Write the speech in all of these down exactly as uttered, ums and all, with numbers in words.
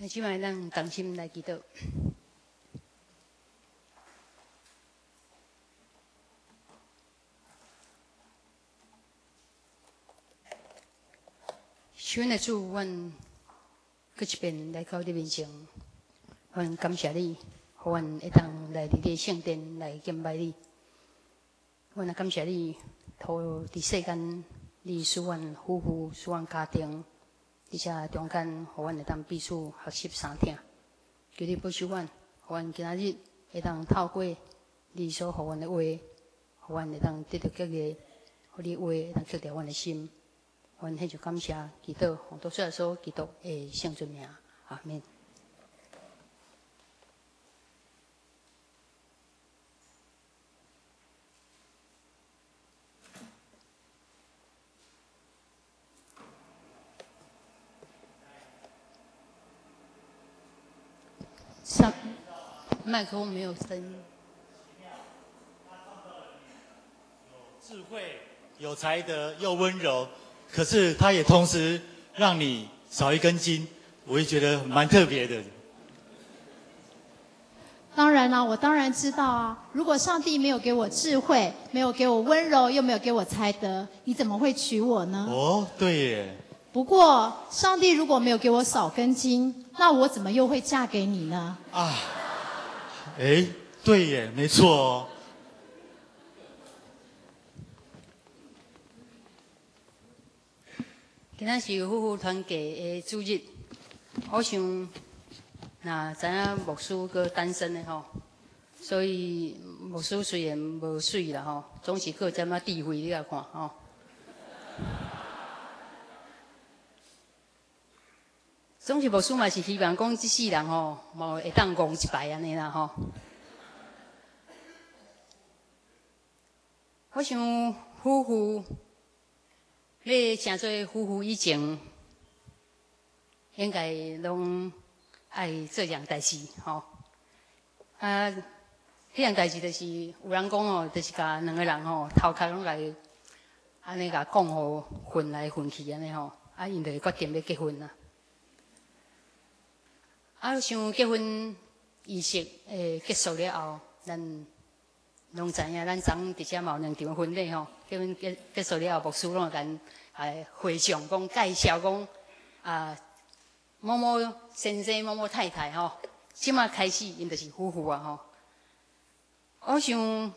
即摆咱同心来祈祷。求的主，阮搁一遍来到你面前，阮感谢你，互阮会当来你的圣殿来敬拜你。阮也感谢你，托伫世间你使阮夫妇、使阮家庭。而且中间，互阮会当彼此学习相听，求你保守阮，互阮今仔日会当透过你所互阮的话，互阮会当得到激励，互你话会当激励阮的心。阮迄就感谢祈祷，奉多说所祈祷的圣尊名，阿门。上麦克风没有声音。 有智慧、有才德、又温柔，可是他也同时让你少一根筋，我也觉得蛮特别的。 当然啦、啊，我当然知道啊。如果上帝没有给我智慧，没有给我温柔，又没有给我才德，你怎么会娶我呢？ 哦，对耶。 不过，上帝如果没有给我少根筋，那我怎么又会嫁给你呢？ 啊，哎，对耶，没错哦。 今仔是夫妇团契的主日，我想，那知影牧师佮单身的吼，所以牧师虽然无水啦吼，总是佮有点仔智慧，你来看吼。总是牧师嘛是希望讲，即世人吼，嘛会当戆一摆安尼啦吼。我想夫妇，咧成做夫妇以前，应该拢爱做样代志吼。啊，迄样代志就是有人讲吼，就是甲两个人吼头壳拢来安尼甲讲互混来混去安尼吼，啊，因就会决定要结婚啦。啊，像结婚仪式诶结束了后，咱拢知影，咱昨伫遮嘛有两场婚礼吼。结婚结结束了后，牧师拢会甲诶会上讲介绍讲啊某某先生、某某太太吼，即马开始因就是夫妇啊吼。我想，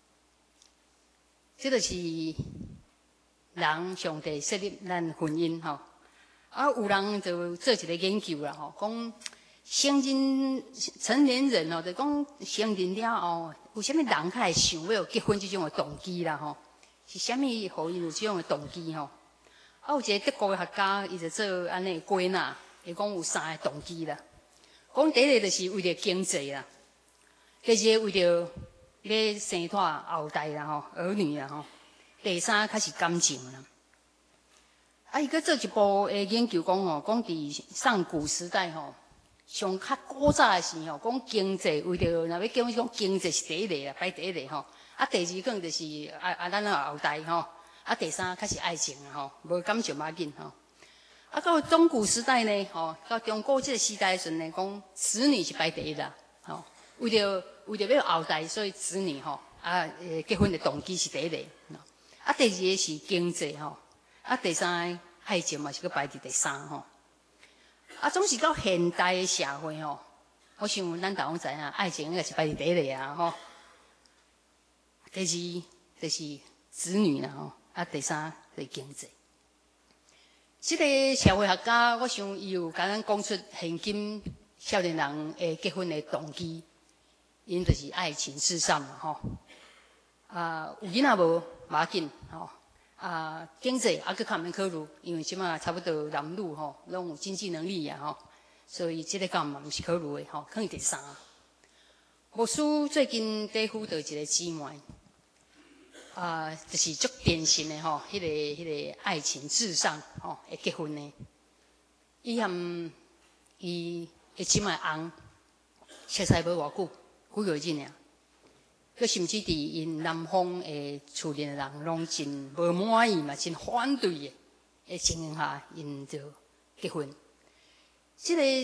这就是人上帝设立咱婚姻吼。啊，有人就做一个研究啦吼，讲。成人成年人哦，就讲成人了后，有啥物人较会想要结婚这种的动机啦吼？是啥物互因有这种的动机吼？啊，有一个德国的学家，伊就做安尼归纳，伊讲有三个动机啦。讲第一个就是为了经济啦，第二个为了要生拖后代啦吼，儿女啦吼。第三较是感情啦。啊，伊搁做一部诶研究讲吼，讲伫上古时代吼。上较古早的时候，讲经济为着若要结婚，讲经济是第一个啦，排第一个吼。啊，第二讲就是啊啊，咱个后代吼。啊，第三较是爱情啦吼，无感情要紧吼。啊，到中古时代呢，吼，到中国这个时代的时阵呢，讲子女是排第一啦，吼。为着为着要后代，所以子女吼啊，诶，结婚的动机是第一个。啊，第二个是经济吼，啊，第三个爱情嘛是搁排伫第三吼。啊，总是到现代的社会吼，我想咱大家知影，爱情应该是排伫第一个啊吼。第二就是子女啦吼，啊第三就是经济。这个社会学家，我想伊有甲咱讲出现今少年人诶结婚的动机，因就是爱情至上嘛吼。啊，有囡仔无嘛要紧吼。啊，经济啊，佮较免考虑，因为即马差不多男女吼，拢有经济能力啊吼，所以即个干嘛毋是考虑的吼，可能第三。牧师最近在辅导一个姊妹，啊，就是足典型的吼，迄、那个迄、那个爱情至上吼，会结婚的。伊含伊的姊妹翁，熟识无偌久，几个月尔。佮甚至伫因男方诶厝里诶人拢真无满意嘛，真反对诶诶情形下，因就结婚。即、这个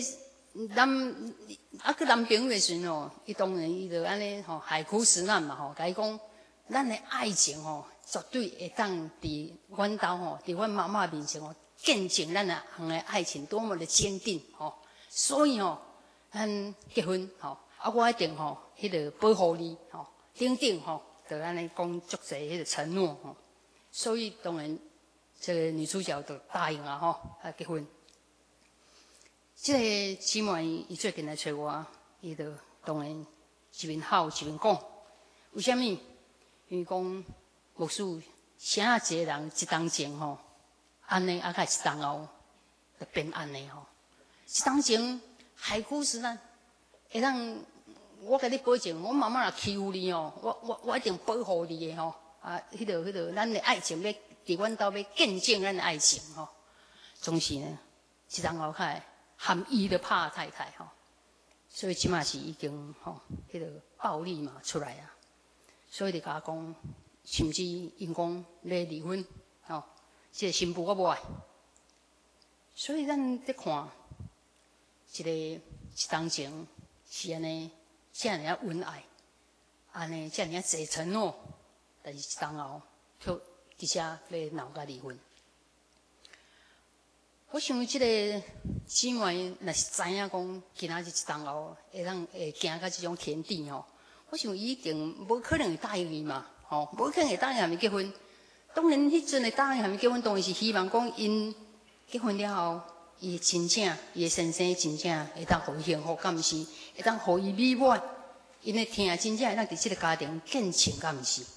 男啊个男朋友的时阵吼，伊当然伊就安尼吼海枯石烂嘛吼，甲伊讲，咱的爱情吼，绝对会当伫阮兜吼，伫阮妈妈面前吼，见证咱的行的爱情多么的坚定吼。所以吼，咱结婚吼，啊我一定吼，迄个保护你吼，等等吼，就安尼讲足侪迄个承诺吼。所以当然，这个女主角就答应了吼，啊结婚。这个姊妹伊最近来找我，伊就当然一面好一面讲，为什么？因为讲牧师，啥一个人一当前吼，安尼啊，甲一当后就变安尼吼。一当前海枯石烂，会当我甲你保证，我妈妈若欺负你哦，我我我一定保护你的吼。啊，迄个迄个，咱的爱情要伫阮兜要见证咱的爱情吼，总是呢，一当后开。含伊的怕太太吼，所以即马是已经吼，迄个暴力嘛出来啊，所以就甲我讲，甚至因讲要离婚吼，即个新妇我无爱，所以咱在看一个一当前是安尼，遮尔啊恩爱，安尼遮尔啊侪承诺，但是一当后却直接要闹甲离婚。我想即个姊妹若是知影讲，今仔日一当后会当会行到即种田地吼，我想伊一定无可能会答应伊嘛，吼，无可能会答应含伊结婚。当然，迄阵会答应含伊结婚，当然是希望讲因结婚了后，伊真正伊的先生真正会当互伊幸福，敢毋是？会当互伊美满，因的听真正会当伫即个家庭见证，敢毋是？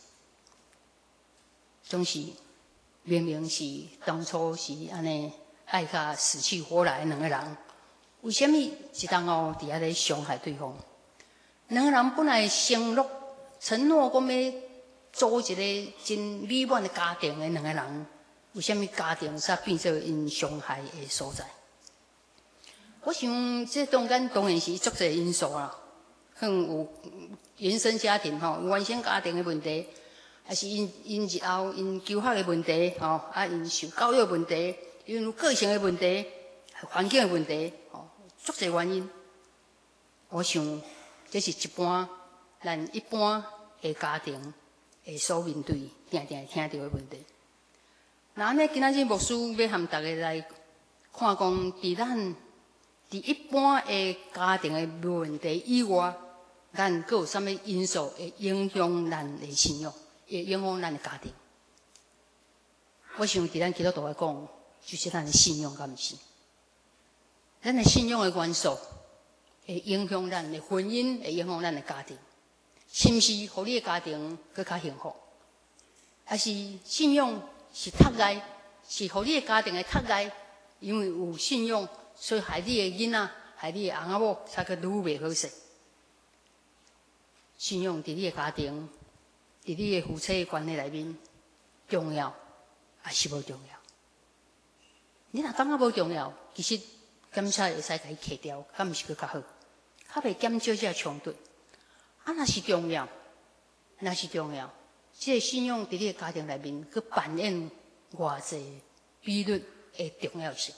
总是明明是当初是安尼。爱甲死去活来两个人，为什么一当后伫遐咧伤害对方？两个人本来承诺承诺讲要组一个真美满的家庭的两个人，为什么家庭才变做因伤害的所在？我想这中间当然是足侪因素啦，可能有原生家庭吼，原生家庭的问题，还是因因日后因求学的问题吼，啊因受教育的问题。因为个性的问题、环境的问题，哦，足侪原因。我想，这是一般咱一般的家庭会所面对、定定听到的问题。那安尼，今仔日牧师要和大家来看讲，伫咱伫一般的家庭的问题以外，咱阁有啥物因素会影响咱的信仰，会影响咱的家庭？我想，伫咱基督徒来讲。就是咱的信仰，敢毋是？咱的信仰的元素会影响咱的婚姻，会影响咱的家庭，是毋是？互你的家庭更较幸福？还是信仰是托赖，是互你的家庭的托赖？因为有信仰，所以害你的囡仔，害你的翁仔某才去愈袂好势。信仰伫你的家庭，伫你的夫妻的关系内面重要，还是无重要？你若感觉无重要，其实检查会使甲伊揢掉，敢毋是佫较好？较袂减少这冲突。啊，若是重要，若是重要，这个信仰伫你的家庭内面，佫扮演偌济比率的重要性。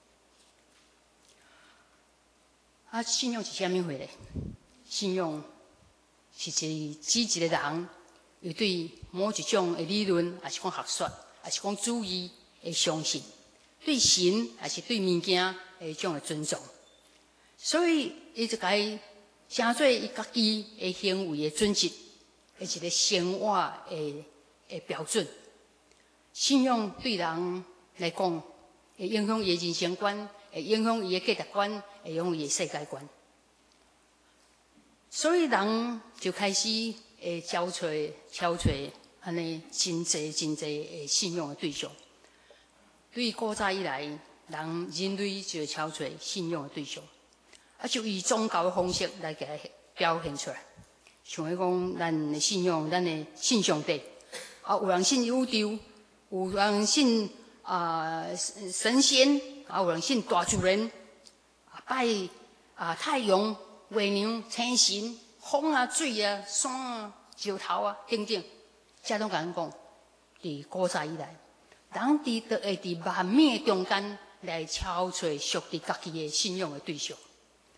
啊，信仰是啥物货咧？信仰是一指一个人，有对某一种的理论，还是讲学说，还是讲主义的相信。对神还是对物件诶，种的尊重，所以伊就甲伊成做伊家己诶行为诶准则，诶一个生活诶诶标准。信仰对人来讲，会影响伊诶人生观，会影响伊诶价值观，会影响伊诶世界观。所以人就开始会找找、找找安尼真济真济诶信仰诶对象。对古早以来，人人类就找找信仰的对象，啊，就以宗教的方式来给它表现出来。像迄讲，咱的信仰，咱的信上帝，啊，有人信宇宙，有人信啊、呃、神仙，啊，有人信大自然，啊，拜啊太阳、月亮、星神、风啊、水啊、山啊、石头啊等等，这拢甲咱讲，伫古早以来。人伫都会伫万面中间来找找属于家己的信仰的对象，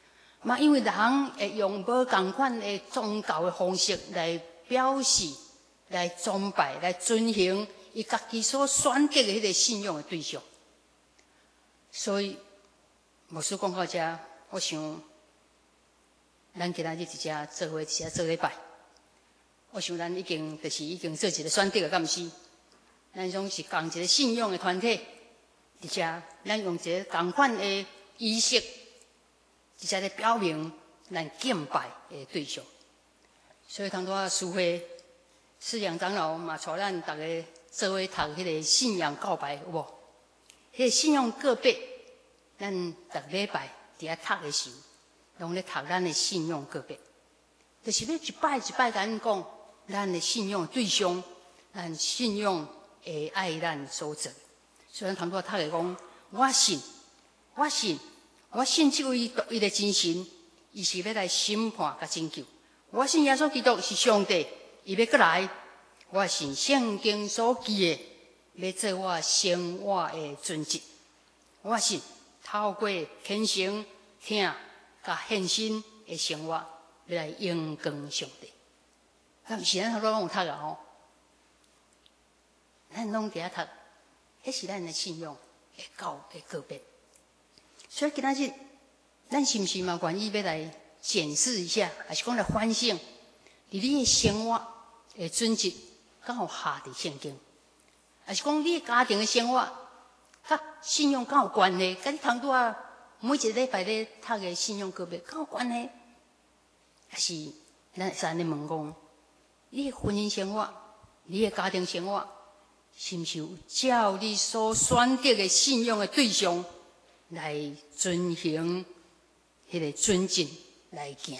嘛，因为人会用无同款的宗教的方式来表示、来崇拜、来遵行伊家己所选择的迄个信仰的对象。所以，牧师讲到这，我想，咱今仔日伫遮做伙，伫遮做礼拜。我想咱已经就是已经做一个选择了，敢毋是？咱总是共一个信仰的团体，伫遮咱用一个同款的仪式，伫遮咧表明咱敬拜的对象。所以当初啊，师会释阳长老嘛，带咱大家做伙读迄个信仰告白，有无？迄个信仰告白，咱逐礼拜伫遐读的时候，拢咧读咱的信仰告白，就是要一摆一摆甲咱讲。咱的信仰对象，咱信仰会爱咱所做。所以咱通过读的讲，我信，我信，我信这位独一的真神，伊是要来审判甲拯救。我信耶稣基督是上帝，伊要过来。我信圣经所记的，要做我生活的准则。我信透过虔诚、听甲献身的生活，要来荣光上帝。啊，毋是咱头拄拢有读啊吼，咱拢伫遐读，迄是咱的信仰的教的告别。所以今仔日，咱是毋是嘛愿意要来检视一下，还是讲来反省，伫你的生活的准则，敢有下伫圣经？还是讲你的家庭的生活，甲信仰敢有关系？甲你头拄啊每一个礼拜咧读的信仰告别，敢有关系？还是咱会使安尼问讲？你的婚姻生活，你的家庭生活，是毋是有照你所选择的信仰的对象来遵行迄个准则来行？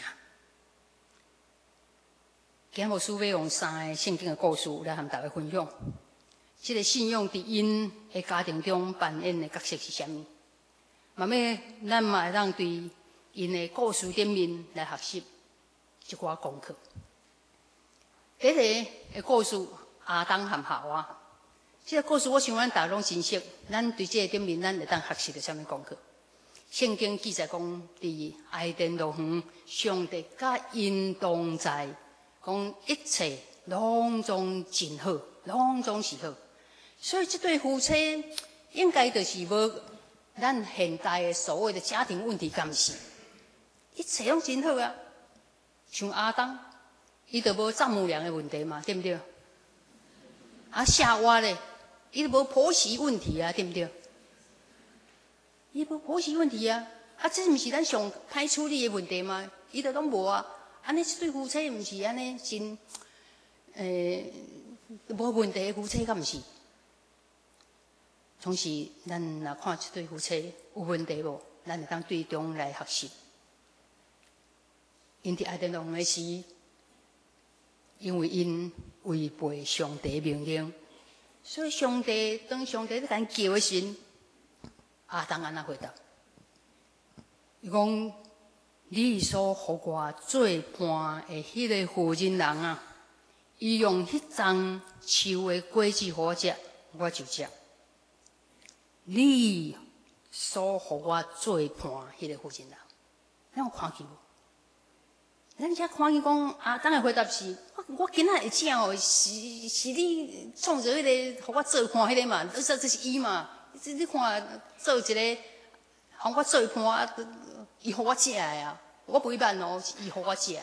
今日牧师要用三个圣经的故事来和大家分享。这个信仰伫因的家庭中扮演的角色是啥物？慢慢咱嘛会当对因的故事顶面来学习一寡功课。第一个的故事，亚当和夏娃。这个故事我想咱大家拢真熟，咱对这个顶面咱会当学习到啥物功课？圣经记载讲，伫埃甸乐园，上帝甲因同在，讲一切拢总真好，拢总是好。所以这对夫妻应该就是无咱现代的所谓的家庭问题，敢毋是？一切拢真好啊，像亚当。伊就无丈母娘的问题嘛，对不对？啊，夏娃咧，伊就无婆媳问题啊，对不对？伊无婆媳问题啊，啊，这毋是咱上歹处理的问题吗？伊就拢无啊，安尼这对夫妻毋是安尼真，诶、呃，无问题的夫妻，敢毋是？总是咱若看这对夫妻有问题无，咱会当对中来学习。因伫爱甸乐园的时。因为因违背上帝命令，所以上帝当上帝咧甲因叫的时，亚当安那回答？伊讲：你所互我做伴的迄个妇人人啊，伊用迄丛树的果子互我食，我就食。你所互我做伴迄个妇人人，咱有看见无？咱遮看见讲啊，当然回答是，我我今仔会食哦，是是你创造迄个，互我做伴迄个嘛，这这是伊嘛，你你看做一个，互我做伴，伊互我食的啊，我不会办哦，是伊互我食。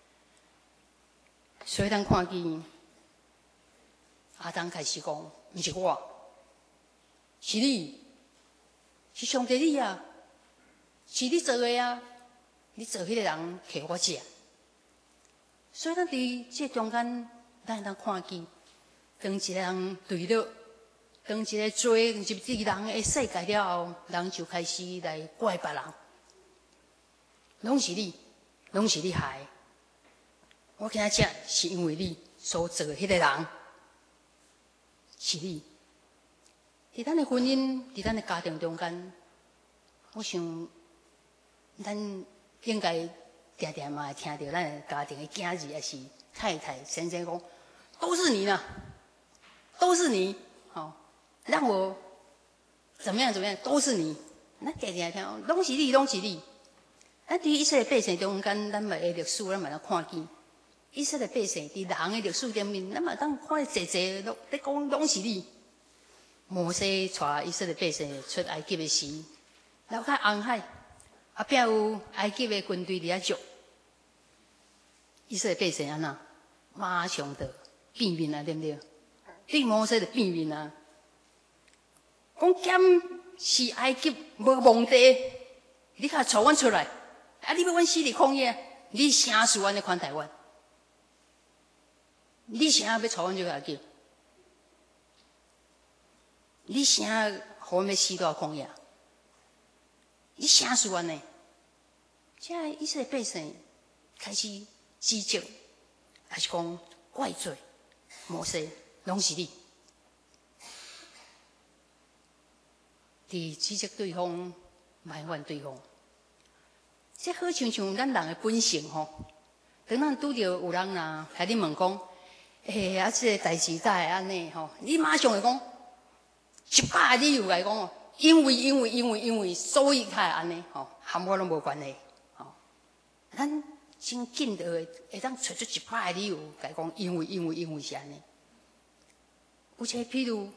所以咱看见亚当开始讲，毋是我，是你，是上帝你啊，是你做的啊，你做迄个人给我食。所以咱伫这中间，咱会当看见，当一个人对了，当一个罪入伫人的世界了后，人就开始来怪别人，拢是你，拢是你害。我今仔食是因为你所做的迄个人，是你。伫咱的婚姻，伫咱的家庭中间，我想，咱应该。定定嘛会听到咱的家庭的囝儿也是太太先生讲，都是你呢，都是你，哦，让我怎么样怎么样，都是你。咱家庭听，拢是你，拢是你。 咱伫以色列百姓中间，咱嘛的历史，咱嘛当看见。以色列百姓伫人的历史顶面，咱嘛当看济济，拢咧讲拢是你。摩西带以色列百姓出埃及的时，绕开红海，后壁有埃及的军队伫遐捉，以色列百姓安那，马上就变面啊，对不对？对摩西就变面啊，讲减是埃及无皇帝，你甲带阮出来，啊！你要阮死伫旷野，你啥事阮咧款待阮？你啥要带阮出埃及？你啥互阮要死到旷野？你啥事阮呢？这以色列百姓开始指责，还是讲怪罪摩西，拢是你。伫指责对方、埋怨对方，这好像像咱人的本性吼。当咱拄着有人啦，向你问讲，诶、欸，啊，这个代志咋会安尼吼？你马上会讲一百个理由来讲哦，因为因为因为因为，所以才会安尼吼，和我拢无关系吼。咱真紧就会会当找出一百个理由来讲，因为因为因为是安尼。有一个譬如。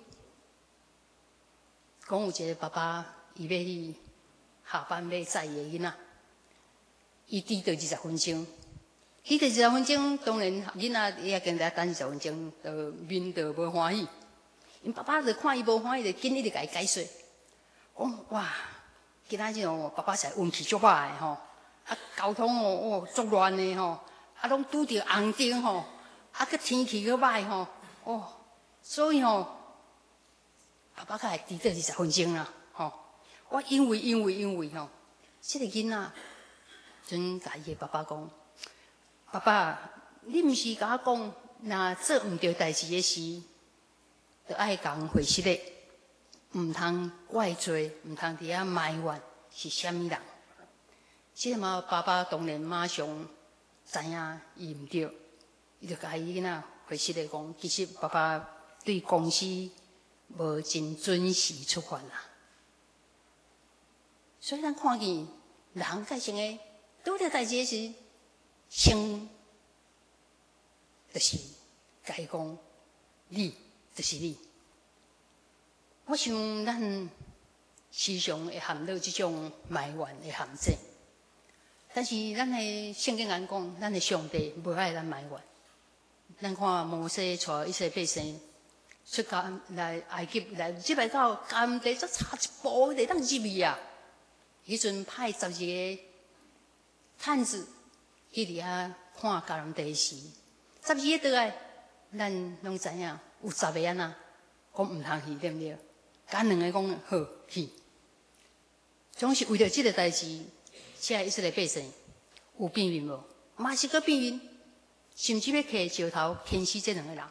讲有一个爸爸，伊要去下班要载伊个囡仔，伊迟到二十分钟，迟到二十分钟，当然囡仔伊也跟在等二十分钟，就面就无欢喜。因爸爸就看伊无欢喜，就紧一直甲伊解说，讲哇，今仔日哦，爸爸实运气足歹的吼，啊交通哦哦足乱的吼，啊拢拄着红灯吼，啊个天气佫歹吼，哦，所以吼。爸爸才会迟到二十分钟啦，吼！我因为因为因为吼，这个囡仔，阵甲伊个爸爸讲：爸爸，你毋是甲我讲，若做毋对代志的时，就爱讲回息的，毋通怪罪，毋通伫遐埋怨是虾米人。这个嘛，爸爸当然马上知影伊毋对，伊就甲伊囡仔回息的讲，其实爸爸对公司。无真准时出发啦，所以咱看见人在成个拄着代志时，先就是甲伊讲，你就是你。我想咱时常会陷入这种埋怨的陷阱，但是咱的圣经讲讲，咱的上帝无爱咱埋怨。咱看摩西带以色列百姓。出甘来埃及来，入来到甘地，则差一步就当入去啊！迄阵派十二个探子去伫遐看甘地时，十二个倒来，咱拢知影有十个安那讲毋通去，对毋对？甲两个讲好去，总是为着即个代志，这以色列百姓有变面无？嘛是个变面，甚至要摕石头牵死这两个人。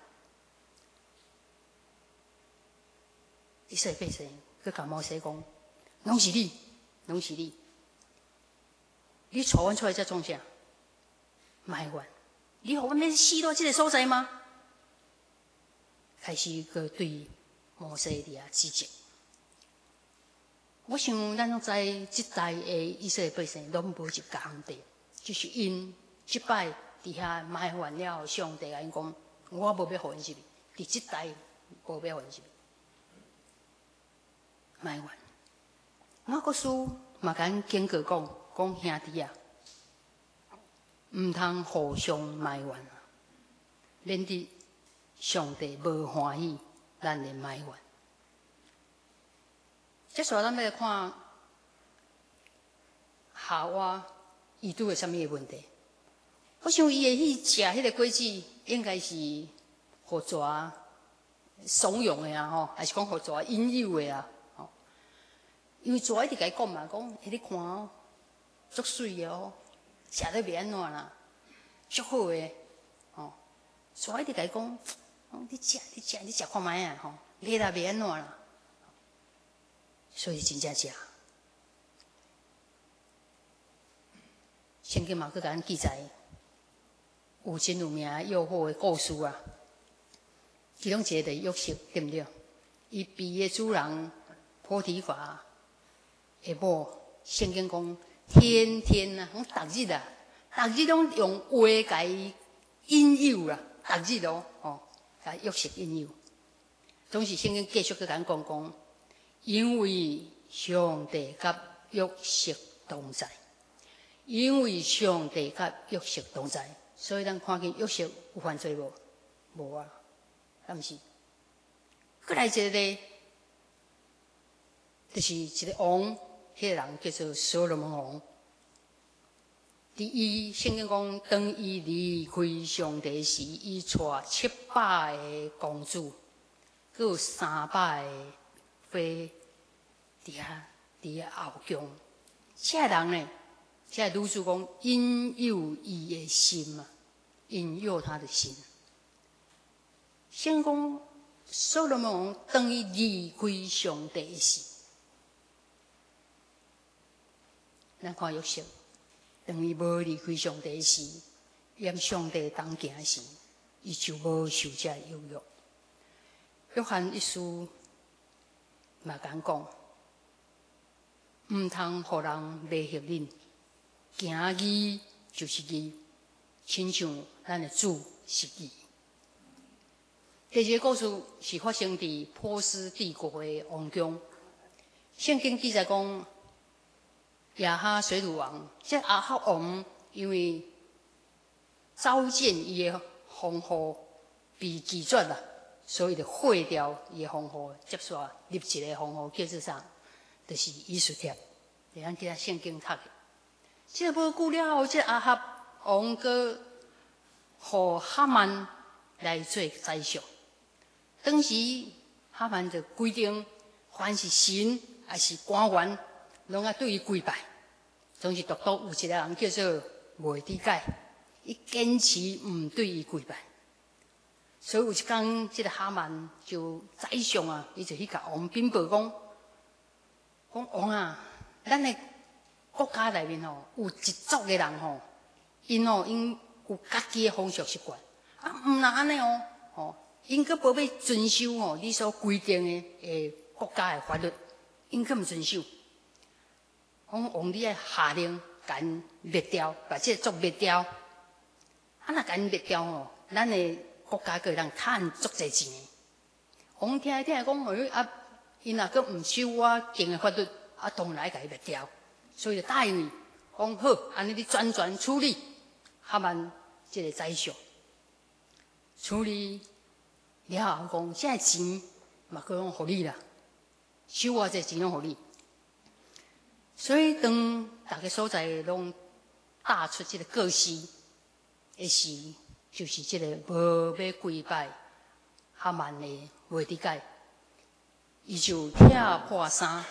以色列百姓，佮甲摩西讲，拢是你，拢是你，你带阮出来才创啥？埋怨，你互阮要死到这个所在吗？开始佮对摩西伫遐指责。我想咱拢知，即代的以色列百姓拢无一工地，就是因即摆伫遐埋怨了后，上帝甲因讲，我无要互因入去，伫即代无要互因入去。埋怨，我个书嘛甲咱警告讲，讲兄弟啊，毋通互相埋怨啊，免得上帝无欢喜咱的埋怨。接下来咱要来看夏娃伊拄有啥物个问题？我想伊会去食迄个果子，应该是互蛇怂恿的啊，吼，还是讲互蛇引诱的啊？因为蛇一直甲伊讲嘛，讲，迄你看哦，足水的哦，食得袂安怎啦，足好诶，哦，蛇一直甲伊讲，哦，你食，你食，你食看卖啊，吼，你啦袂安怎啦，所以真正食。圣经嘛，佮甲咱记载，有真有名诱惑的故事啊，其中一个就是约瑟，对毋对？伊比个主人波提乏。下晡，圣经讲天天啊，讲逐日啊，逐日拢用话甲伊引诱啦，逐日哦，哦，甲约束引诱。总是圣经继续去甲咱讲讲，因为上帝甲约束同在，因为上帝甲约束同在，所以咱看见约束有犯罪无？无啊，敢毋是？过来一个咧，就是一个王，迄、那个人叫做所罗门王。第一，圣经讲，当伊离开上帝时，伊带七百个公主，佮有三百个妃伫遐伫遐后宫。这个人呢，这个女主讲引诱伊的心嘛，引诱他的心。圣经讲，所罗门王当伊离开上帝时，咱看约瑟。当伊无离开上帝时，踮上帝当行时，伊就无受这诱惑。约翰一书嘛敢讲，毋通互人迷惑恁，行义就是义，亲像咱的主是义。第二个故事是发生伫波斯帝国的王宫，圣经记载讲。亚哈水鲁王，这亚哈王因为召见伊的封号被拒绝啦，所以就废掉伊的封号，接续立一个封号叫做啥？就是以斯帖。你咱记得圣经读的。这无久了后，这亚哈王佮互哈曼来做宰相。当时哈曼就规定，凡是神还是官员，拢要对伊跪拜。总是独独有一个人叫做末底改，伊坚持毋对伊跪拜。所以有一天，这个哈曼就宰相啊，伊就去甲王禀报讲：讲王啊，咱的国家内面吼，有一族的人吼，因吼因有家己的风俗习惯，啊，毋若安尼哦，吼，因阁无要遵守吼你所规定的诶国家的法律，因阁毋遵守。讲王你爱下令，甲因灭掉，把这个族灭掉。啊，若甲因灭掉吼，咱的国家个人趁足侪钱。王听听讲，哎啊，因若阁毋守我定的法律，啊，当然甲伊灭掉。所以就答应伊，讲好，安尼你专权处理哈曼这个宰相。处理了后讲，这个钱嘛，佮拢互你啦，收我这钱拢互你。所以，当大家所在拢打出这个告示的时，就是这个无要跪拜哈曼的末底改，伊就拆破衫，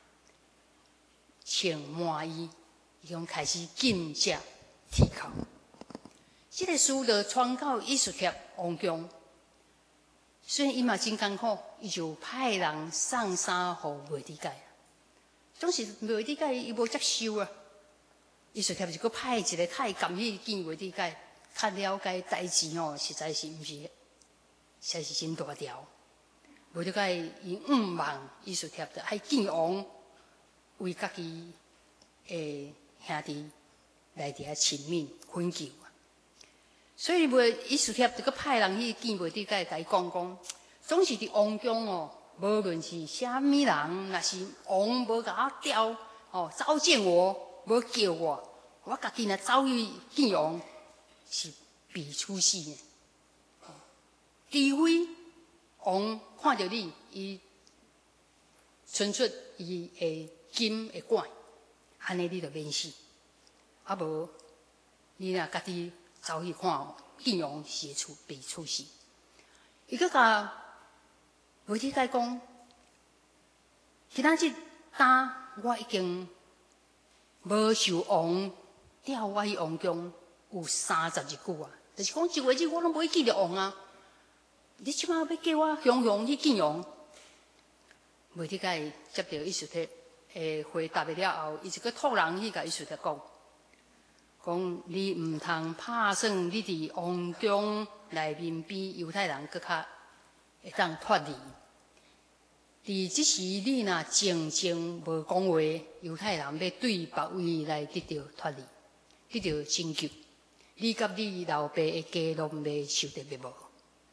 穿满衣，伊讲开始禁食剃口。这个事就传到以斯帖王宫，虽然伊嘛真艰苦，伊就派人送衫给末底改。总是末底改伊无接受啊，伊就贴就搁派一个太监去见末底改，较了解代志吼，实在是毋是，实在是真大条。末底改伊毋忙，伊就贴着爱见王，为家己诶兄弟来伫遐亲密恳求啊。所以末伊就贴就搁派人去见末底改，甲伊讲讲，总是伫王宫哦。无论是虾米人，若是王无甲我调，哦，召见我，无叫我，我家己若走去见王，是必处死呢。除非王看到你，伊伸出伊的金的管，安尼你就免死。啊无，你若家己走去看见王，是处必处死。伊搁甲末底改讲，今仔日单我已经无受王调我去王宫有三十日久啊，就是讲一月日我拢无去见着王啊。你即摆要叫我雄雄去见王？末底改接到以斯帖诶回答了后，伊就搁托人去甲以斯帖讲，讲你毋通拍算你伫王宫内面比犹太人搁较会当脱离。 伫即时你若静静无讲话，犹太人要对别位来得到脱离，得到拯救，你甲你老爸的家拢要受得灭无？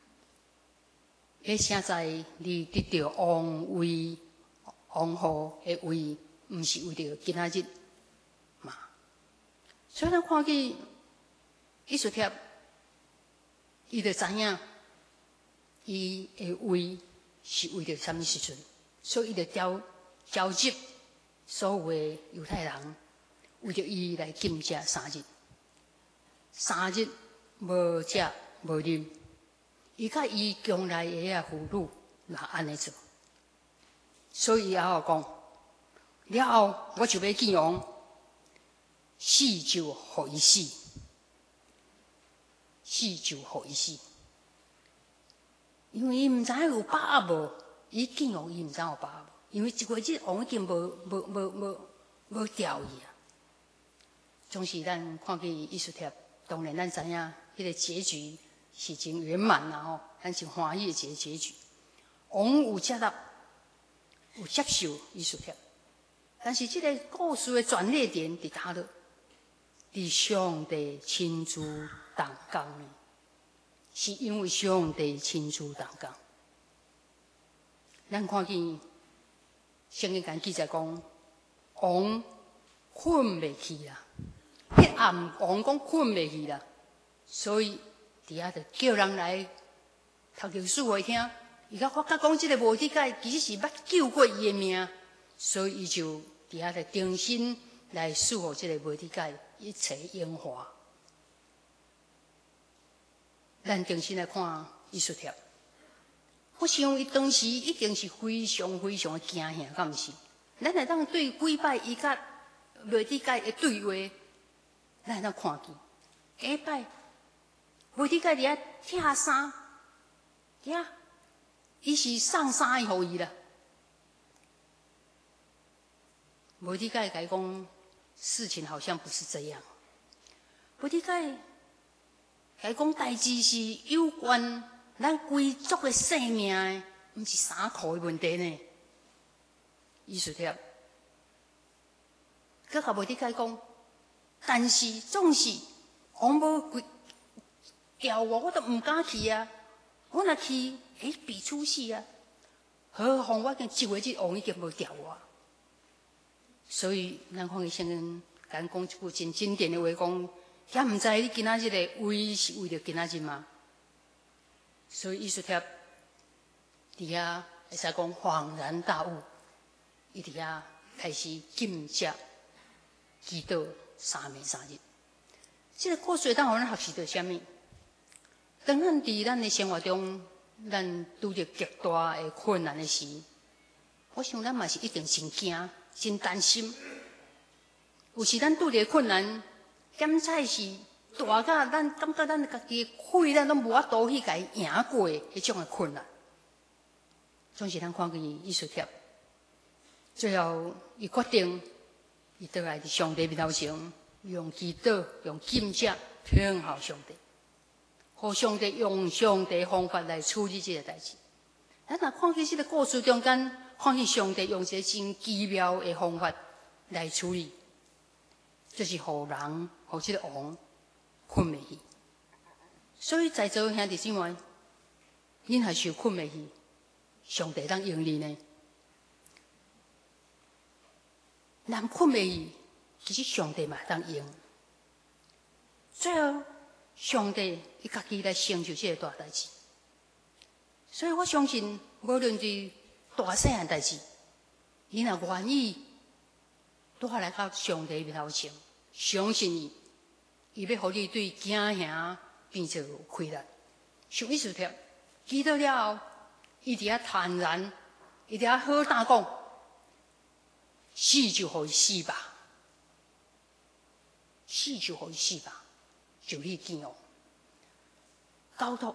要现在你得到王位、王后的位，毋是为着今仔日嘛？所以咱看见艺术帖，伊就知影伊的位是为着什么时阵，所以伊就召召集所有的犹太人，为着伊来禁食三日，三日无食无啉。伊甲伊将来的啊妇女若安尼做，所以也后讲了后，我就要见王，死就互伊死，死就互伊死。因为伊毋知影有把握无，伊见王伊毋知影有把握无，因为一月即王已经无无无无无调伊啊。总是咱看见艺术帖，当然咱知影迄个结局是真圆满啦吼，咱真欢喜的一个结局。王有接纳，有接受艺术帖，但是这个故事的转捩点伫倒落？伫上帝亲自动工呢？是因为上帝亲自动工。咱看见圣经间记载讲，王困袂去啦，迄暗王讲困袂去啦，所以伫遐就叫人来读历史会听。伊甲发觉讲，即个无底界其实是捌救过伊的命，所以伊就伫遐就重新来祝福即个无底界一切荣华。咱重新来看艺术帖，我想伊当时一定是非常非常的惊吓，敢毋是？咱会当对几摆伊甲无底界的对话，咱会当看见。第一摆，无底界伫遐拆衫，伫遐，伊是送衫互伊啦。无底界甲伊讲，事情好像不是这样。无底界甲伊讲代志是有关咱规族的性命的，毋是衫裤的问题呢。艺术帖，佮甲无底界讲，但是总是王无规调我，我都毋敢去啊！我若去，会被处死啊！何况我跟一月即王已经无调我，所以咱看见圣经甲讲一句真经典的话，讲。遐毋知你今仔日的位是为着今仔日吗？所以艺术帖伫遐会使讲恍然大悟，伊伫遐开始禁食、祈祷三暝三日。这个故事当互咱学习到啥物？当咱伫咱的生活中，咱拄着极大的困难的时，我想咱嘛是一定真惊、真担心。有时咱拄着困难。检菜是大甲咱感觉咱家己血咱拢无法度去甲伊赢过迄种的困难，总是咱看见艺术帖，最后伊决定，伊倒来伫上帝面头前，用祈祷、用禁食听候上帝，互上帝用上帝的方法来处理这个代志。咱若看见这个故事中间，看见上帝用一个真奇妙的方法来处理。就是互人，互这个王困袂去，所以在座兄弟姊妹，恁还是困袂去，上帝当用你呢？人困袂去，其实上帝嘛当用。最后，上帝伊家己来成就这个大代志。所以我相信，无论是大细汉代志，你若愿意，都来到上帝面头前。相信伊，伊要互你对惊吓变做有开力。像艺术帖，祈祷了后，伊伫遐坦然，伊伫遐好胆讲，死就互伊死吧，死就互伊死吧，就去见王。交托，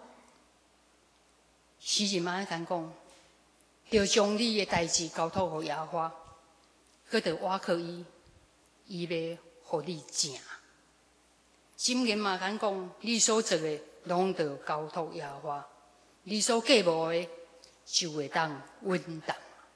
诗人嘛敢讲，要将你的代志交托互耶和华，佮着倚靠伊，伊要。互你正，箴言嘛敢讲，你所做的拢得交托耶和华，你所计无的就会当稳当。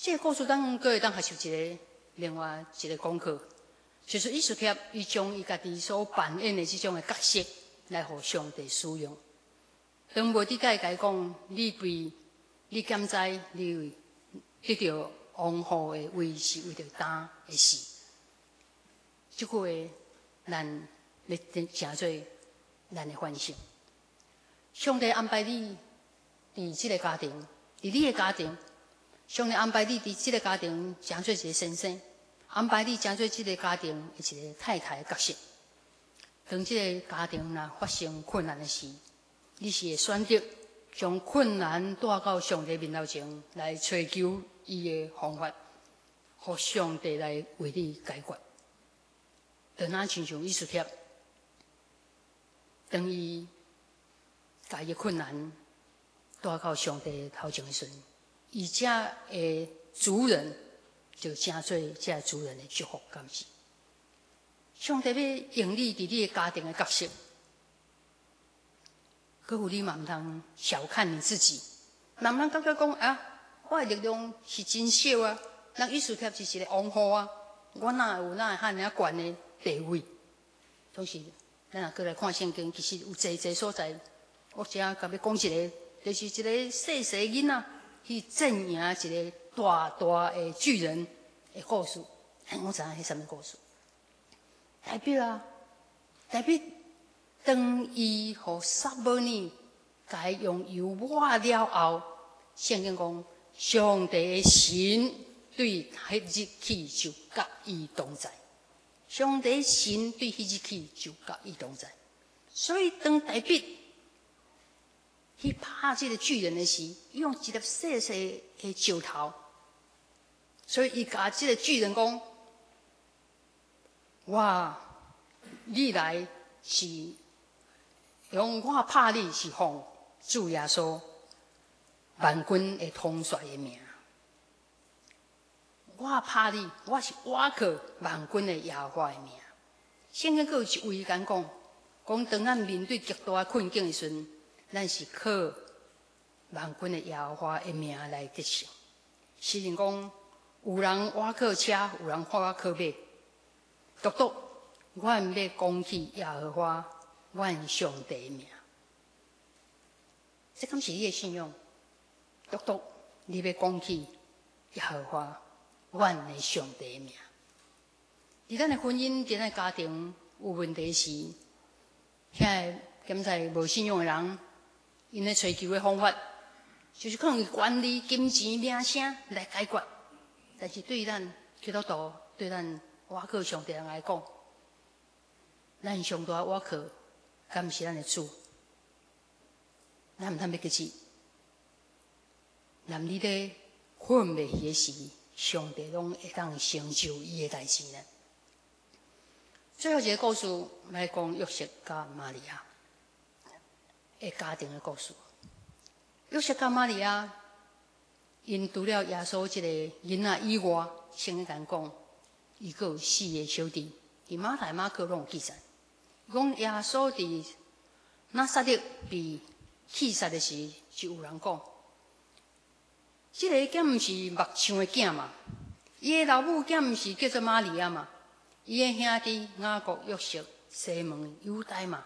这个故事当各会当学习一个另外一个功课，就是艺术家伊将伊家己所扮演的这种的角色来互上帝使用。当无伫甲伊讲，你对你检知你得到王后的位是为着担的事，即句话咱要成做咱的反省。上帝安排你伫即个家庭，伫你的家庭。上帝安排你伫即个家庭成做一个先生，安排你成做即个家庭的一个太太的角色。当即个家庭若发生困难的时，你是会选择将困难带到上帝面头前来寻求伊的方法，互上帝来为你解决。就那亲像以斯帖，当伊家己困难带到上帝头前的时阵，伊遮的主人就成做遮主人的祝福，敢是？上帝要用你伫你的家庭的角色，可有你嘛毋通小看你自己，嘛毋通感觉讲啊，我的力量是真小啊，人以斯帖是一个王后啊，我哪有哪会遐尔悬的地位？总是咱若过来看圣经，其实有侪侪所在，我只甲要讲一个，就是一个细细囡仔。去镇赢一个大大的巨人的故事，我知影迄什么故事？代表啊，代表当伊互撒母耳甲伊用油抹了后，圣经讲上帝的神对迄日起就甲伊同在，上帝的神对迄日起就甲伊同在，所以当代表。去拍这个巨人的时，用一粒细细的石头，所以伊甲这个巨人讲：“哇，你来是用我拍你是奉主耶稣万军的统帅的名，我拍你，我是瓦克万军的耶和华的名。”圣经佫有一位讲讲，讲当咱面对极大的困境的时阵。咱是靠万军的耶和华的名来得胜。虽然讲有人挖靠车，有人挖靠马，独独阮要讲起耶和华，阮上帝的名。这敢是你的信仰？独独你要讲起耶和华，阮的上帝的名。伫咱的婚姻，伫咱的家庭有问题时，遐检在无信仰的人。因咧追求的方法，就是可能管理、金钱、名声来解决。但是对咱基督徒、对咱倚靠上帝人来讲，咱上大倚靠，敢毋是咱的主？咱毋通要记起，男你咧困袂去的时，上帝拢会当成就伊的代志呢。最后一个故事来讲约瑟甲玛利亚。的家庭的故事，约瑟甲玛利亚，因除了耶稣这个囡仔以外，圣经讲，伊阁有四个小弟，伫马太、马可拢有记载。讲耶稣伫拿撒勒被弃杀的时，就有人讲，这个囝毋是目像的囝嘛？伊的老母囝毋是叫做玛利亚嘛？伊的兄弟雅各、约瑟、西门、犹大嘛？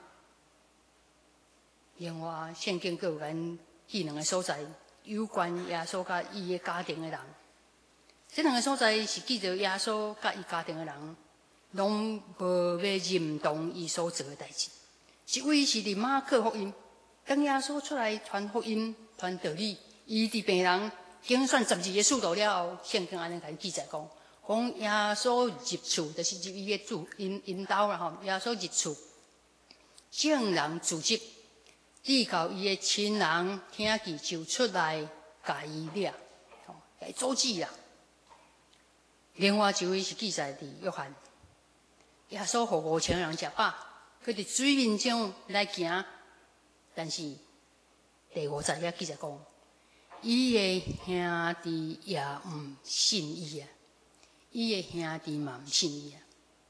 另外，圣经阁有咱记两个所在，有关耶稣甲伊的家庭的人。这两个所在是记着耶稣甲伊家庭的人，拢无要认同伊所做的代志。一位是伫马可福音，当耶稣出来传福音、传道理，伊伫病人经算十二个数度了后，圣经安尼甲伊记载讲，讲耶稣入厝，就是入伊的住因因兜啦吼。耶稣入厝，众人聚集。递到伊的亲人听见就出来，甲伊掠，吼，甲伊阻止啦。另外一位是记载伫约翰，耶稣互五千人食饱，佢伫水面上来行，但是第五十页记载讲，伊的兄弟也毋信伊啊，伊的兄弟嘛毋信伊啊。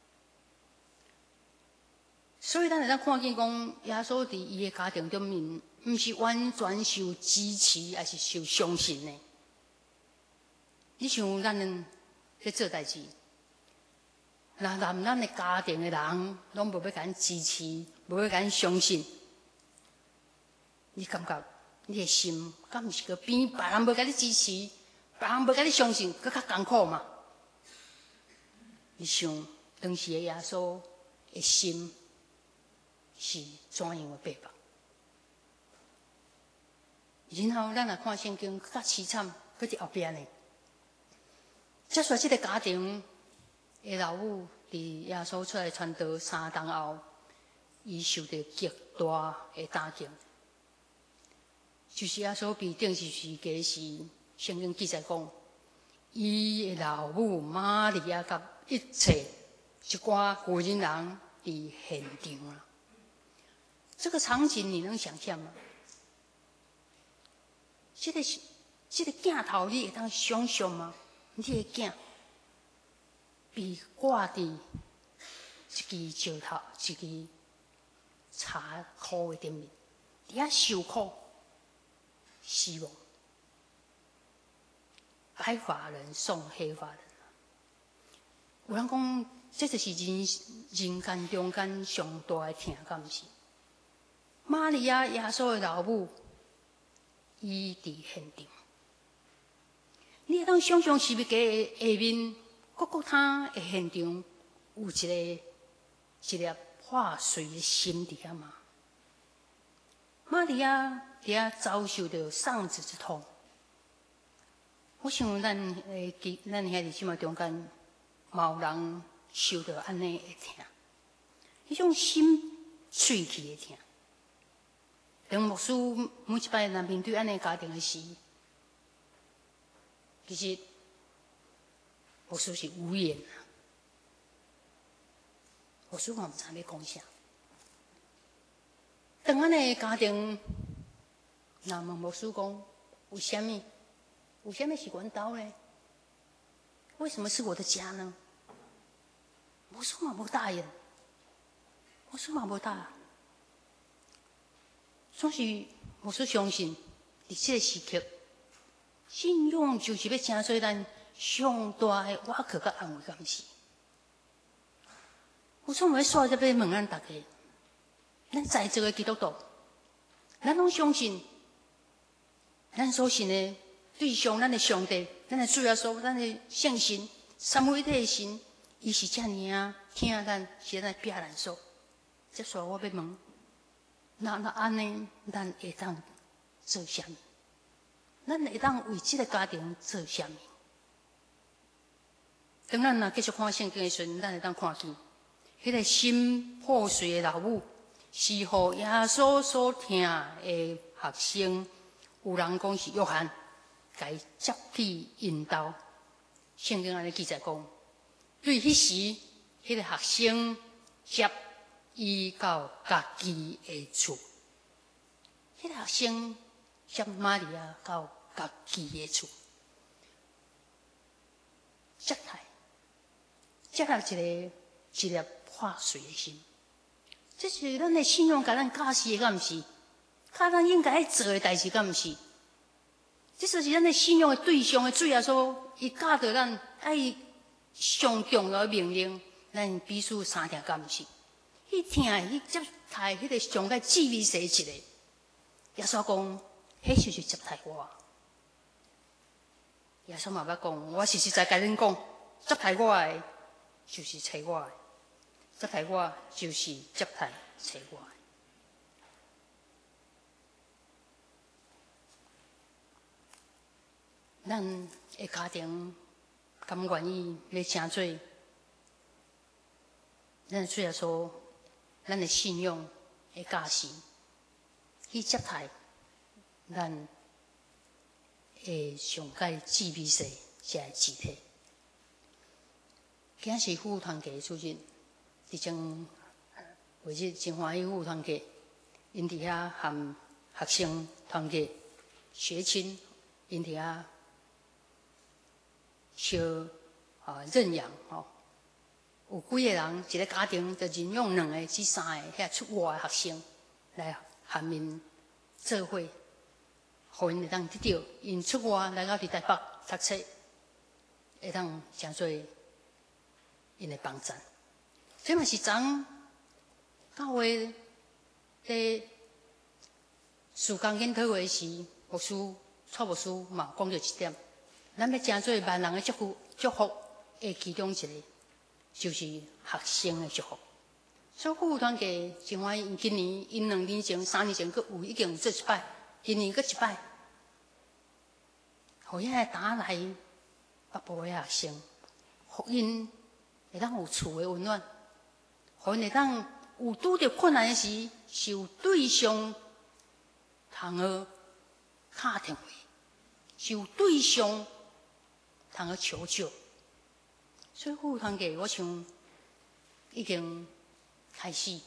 所以咱会当看见讲，耶稣伫伊的家庭中面，毋、嗯、是完全受支持，还是受相信的。 你像咱咧做代志，若男咱的家庭的人拢无要甲咱支持，无要甲咱相信，你感觉你的心，敢毋是个比别人无甲你支持，别人无甲你相信，搁较艰苦嘛？你想当时的耶稣的心是怎样的白白？然后咱来看圣经，较凄惨，搁伫后边呢。接续这个家庭的老母，伫耶稣出来传道三冬后，伊受到极大的打击。就是耶稣被钉十字架时，圣经记载讲，伊的老母玛利亚甲一切一寡妇人人伫现场啊。这个场景你能想象吗？这个这个镜头你会当想象吗？你的囝被挂伫一支石头、一支柴箍的顶面，伫遐受苦、死亡，白发人送黑发人。有人讲，这就是人人间中间上大的痛，敢毋是？玛利亚耶稣的老母，伊伫现场。你会当想象是不是家下面各各他的现场有一个一粒破碎的心伫遐吗？玛利亚伫遐遭受着丧子之痛。我想咱诶，咱遐伫心目中间，嘛有人受着安尼的痛，迄种心碎去的痛。当牧师每一摆来面对安尼家庭的时，其实牧师是无言啊，牧师嘛毋知要讲啥。当安尼家庭，若问牧师讲为什么？为什么是阮兜呢？为什么是我的家呢？牧师嘛无答应，牧师嘛无答。总是牧师相信，伫这个时刻。信仰就是要成做咱上大的瓦壳甲安慰，敢毋是？我总要煞在要问咱大家，咱在座的基督徒，咱拢相信，咱所信的对象，咱的上帝，咱的主耶稣，咱的圣神，三位一体的神，伊是遮尔啊，听咱是咱避难所。接续我要问，那那安尼，咱会当做啥物？咱会当为这个家庭做啥物？当咱若继续看圣经的时阵，咱会当看见，迄个心破碎的老母，是互耶稣所听的学生，有人讲是约翰，甲伊接去引导。圣经安尼记载讲，对迄时，迄个学生接伊到家己的厝，迄个学生接玛利亚到家己的厝，接待，接纳一个一粒破碎的心。这是咱的信仰，甲咱教示的，敢毋是？甲咱应该做的代志，敢毋是？这就是咱的信仰的对象的主耶稣，伊教导咱爱上重要的命令，咱必须三听，敢毋是？伊听，伊接待迄个上个智慧神一个，耶稣讲，迄就是接待我。耶稣嘛捌讲，我实实在在甲恁讲，接待我的，就是找我的；接待我，就是接待找我的。咱的家庭敢愿意要成做咱主耶稣，咱的信仰的教示，去接待咱的上界智慧神这个肢体。今是妇团契主日，伫种为日真欢喜妇团契，因伫遐含学生团契、学青，因伫遐小啊认养吼。有几个人一个家庭，就任用两个至三个遐出外的学生来含因做伙，互因会当得到因出外来到伫台北读册， 会当成做因的帮衬。这嘛是昨教会伫事工研讨会时，牧师、蔡牧师嘛讲到一点，咱要成做万人的祝福，祝福的其中一个就是学生的祝福。所以富户团契真欢喜，今年因两年前、三年前，佮有已经有做一摆，今年佮一摆，互遐打来北部的学生，互因会当有厝的温暖，互因会当有拄着困难的时，是有对象通好敲电话，是有对象通好求救。所以富户团契，我想已经开始，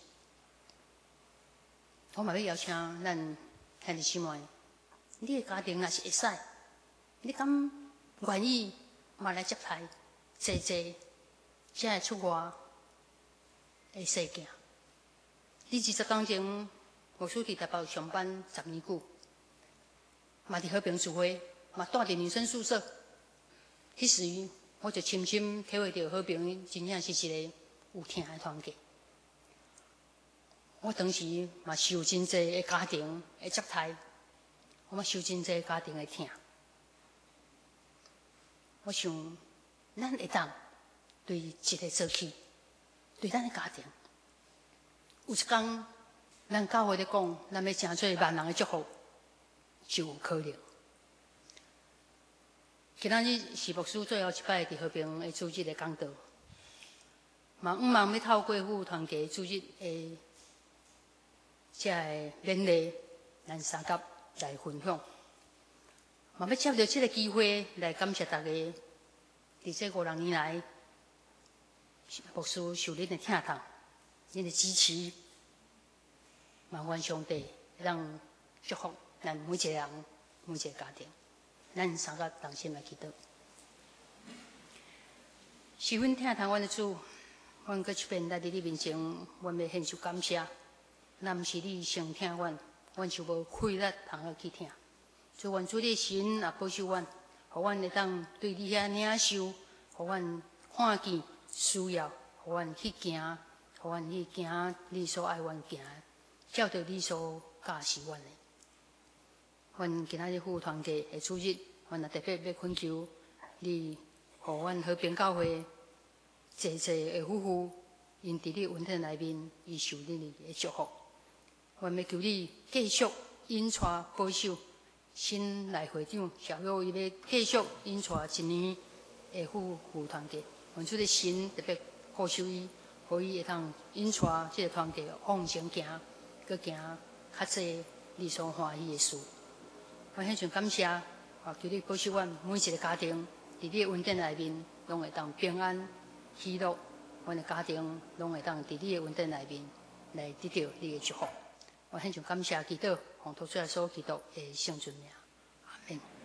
我嘛要邀请咱兄弟姊妹，你的家庭若是会使，你敢愿意嘛来接待，坐坐，才会出外的世界。你二十工前，牧师伫台北上班十年久，嘛伫和平聚会，嘛住伫女生宿舍。迄时我就深深体会到和平真正是一个有疼的团契。我当时嘛受真济的家庭的接待，我嘛受真济家庭的疼。我想，咱会当对一个做起，对咱的家庭，有一天，咱教会咧讲，咱要成做万人的祝福，就有可能。今仔日是牧师最后一摆伫和平的主日的讲道，嘛毋茫要透过富团契主日的这个勉励，咱三甲来分享，嘛要借着这个机会来感谢大家，伫这五六年来，牧师受恁的疼痛，恁的支持，嘛愿上帝让祝福咱每一个人、每一个家庭。咱三甲同心来祈祷。是阮疼痛阮的主，阮搁一遍来伫你面前，阮要献上感谢。若毋是你先疼阮，阮就无气力通好去疼。所以愿主你神也保守阮，互阮会当对你遐领受，互阮看见需要，互阮去行，互阮去行你所爱阮行，照着你所教示阮的。阮今仔日富团契的主日，阮也特别要恳求你，互阮和平教会济济的夫妇，因伫你恩典内面，伊受你的祝福。阮要求你继续引带保守新来会长小友，伊要继续引带一年的富富团契。愿主的神特别保守伊，互伊会当引带这个团契往前行，搁行较济你所欢喜的事。我献上感谢，也求你保守阮每一个家庭，伫你的恩典内面，拢会当平安喜乐。阮的家庭拢会当伫你的恩典内面来得到你的祝福。我献上感谢祈祷，奉主耶稣基督的圣尊名，阿门。